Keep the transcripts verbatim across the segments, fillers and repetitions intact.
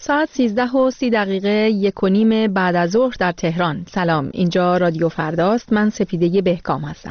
ساعت سیزده و سی دقیقه یک و نیم بعد از ظهر در تهران. سلام، اینجا رادیو فرداست. من سپیده بهکام هستم.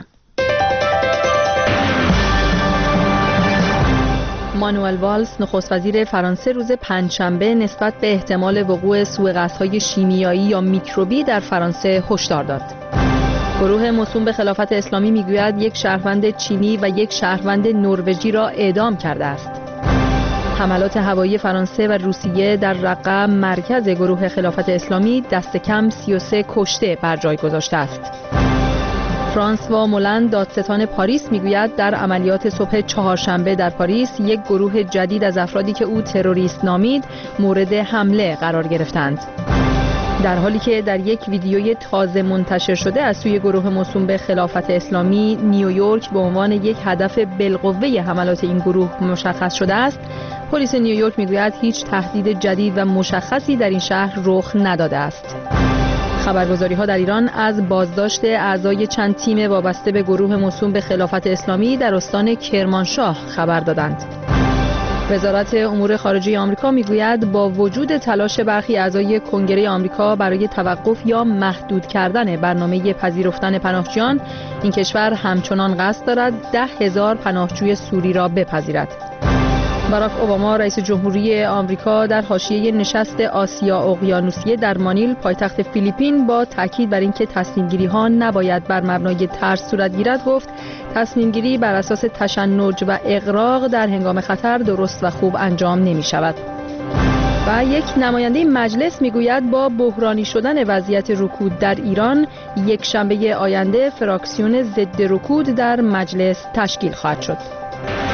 مانوئل والز نخست وزیر فرانسه روز پنجشنبه نسبت به احتمال وقوع سوء-قصدهای شیمیایی یا میکروبی در فرانسه هشدار داد. گروه موسوم به خلافت اسلامی میگوید یک شهروند چینی و یک شهروند نروژی را اعدام کرده است. حملات هوایی فرانسه و روسیه در رقه مرکز گروه خلافت اسلامی دست کم سی و سه کشته بر جای گذاشته است. فرانسوا مولند دادستان پاریس میگوید در عملیات صبح چهارشنبه در پاریس یک گروه جدید از افرادی که او تروریست نامید مورد حمله قرار گرفتند. در حالی که در یک ویدیوی تازه منتشر شده از سوی گروه موسوم به خلافت اسلامی نیویورک به عنوان یک هدف بالقوه حملات این گروه مشخص شده است، پلیس نیویورک میگوید هیچ تهدید جدید و مشخصی در این شهر رخ نداده است. خبرگزاری‌ها در ایران از بازداشت اعضای چند تیم وابسته به گروه موسوم به خلافت اسلامی در استان کرمانشاه خبر دادند. وزارت امور خارجه آمریکا میگوید با وجود تلاش برخی اعضای کنگره آمریکا برای توقف یا محدود کردن برنامه پذیرفتن پناهجویان، این کشور همچنان قصد دارد ده هزار پناهجوی سوری را بپذیرد. باراک اوباما رئیس جمهوری آمریکا در حاشیه نشست آسیا اقیانوسیه در مانیل پایتخت فیلیپین با تاکید بر اینکه تصمیم‌گیری‌ها نباید بر مبنای ترس صورت گیرد گفت تصمیم‌گیری بر اساس تشنج و اغراق در هنگام خطر درست و خوب انجام نمی‌شود. و یک نماینده مجلس میگوید با بحرانی شدن وضعیت رکود در ایران یک شنبه آینده فراکسیون ضد رکود در مجلس تشکیل خواهد شد.